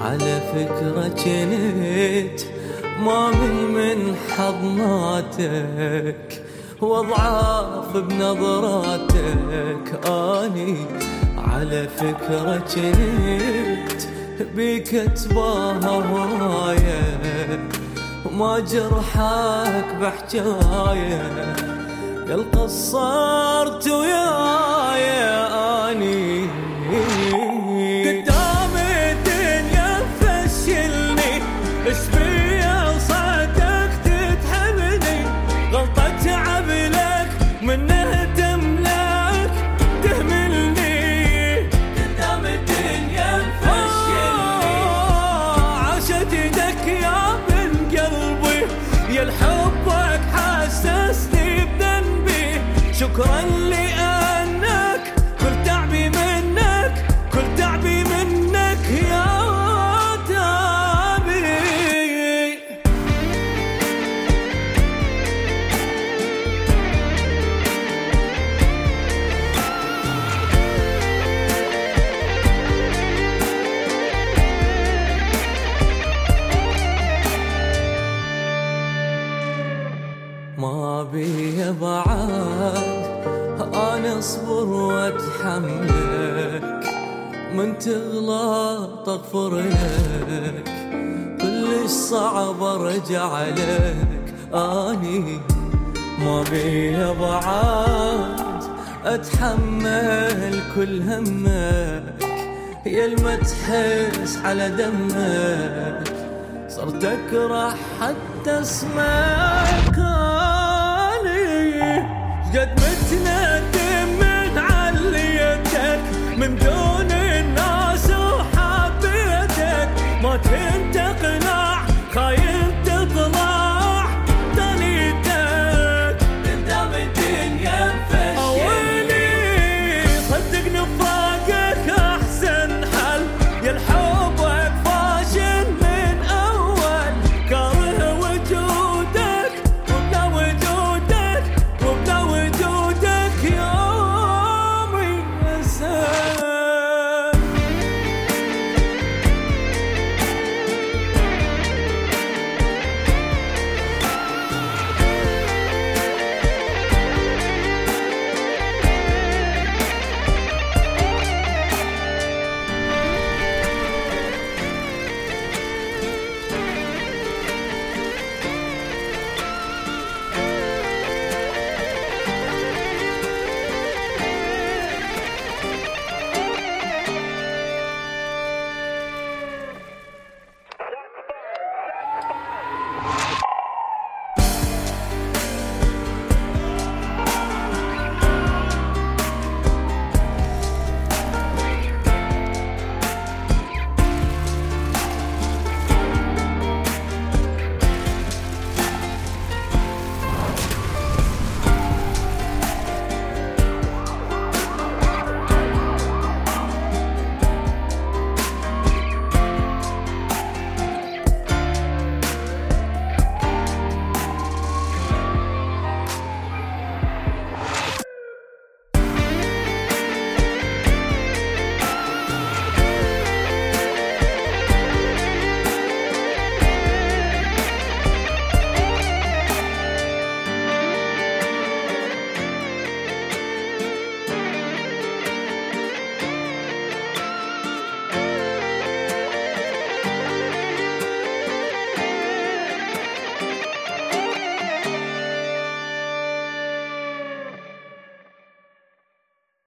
على فكرة جنيت ما من حضناتك واضعاف بنظراتك. اني على فكرة جنيت بيك اتباهى هواية وما جرحك بحجاية. قل قصرت وياي اني قدام الدنيا فشلني، ايش بيا صدق تتحبني؟ غلطة عبلك منه تملك تهملني. قدام الدنيا فشلني، عاشت يدك يا بن قلبي، يا لحبك حسسني بذنبي. شكرا لأنك كل تعبي منك، كل تعبي منك يا تابي. ما بي بعد أنا أصبر وأتحملك، من تغلط أغفر لك، كلش صعب أرجع لك. أني ما بي بعد أتحمل كل همك، يا الما تحس على دمك صرت أكره حتى اسمك. قد متندم من عليتك من دون